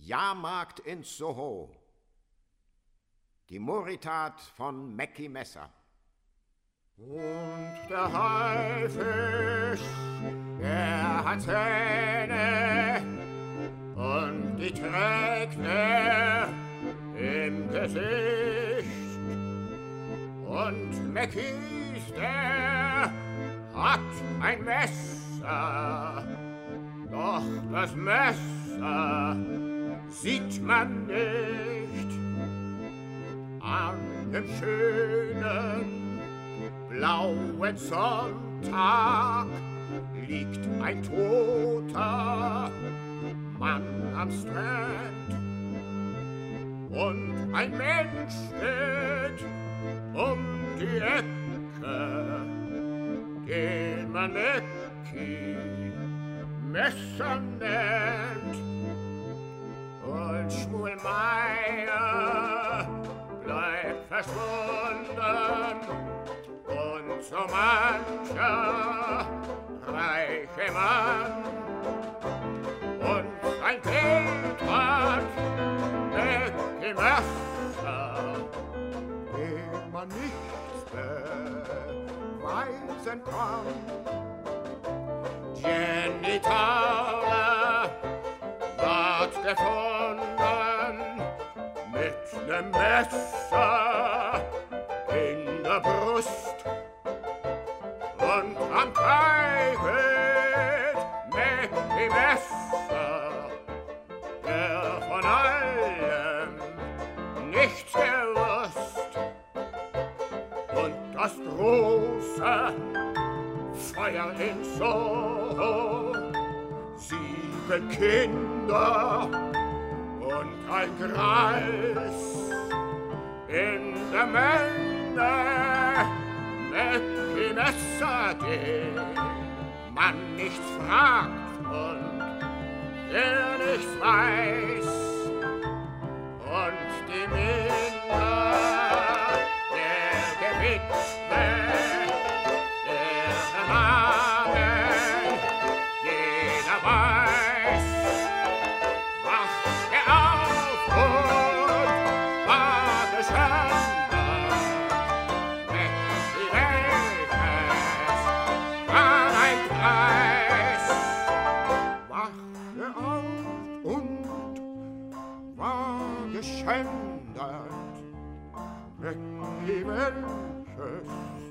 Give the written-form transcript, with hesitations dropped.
Jahrmarkt in Soho. Die Moritat von Mackie Messer. Und der Haifisch, der hat Zähne und die trägt er im Gesicht. Und Mackies, der hat ein Messer, doch das Messer sieht man nicht. An dem schönen blauen Sonntag liegt ein toter Mann am Strand und ein Mensch steht um die Ecke, den man Mackie Messer nennt. Und Schmuelmeier bleibt verschwunden und so mancher reiche Mann und ein Kind hat Mackie Messer, dem man nichts beweisen kann. Jenny Tauler ward gefunden mit nem Messer in der Brust und am Kai wird Mackie Messer, der von allem nichts gewusst. Und das große Feuer in Soho, 7 Kinder und ein Greis in der Menge, Mackie Messer, den man nichts fragt und der nichts weiß. Und die Minder der Gewitwe, deren Namen jeder weiß, wacht er auf und war geschändert. Mackie, welches war ein Preis, wacht er auf und war geschändert. Mackie, welches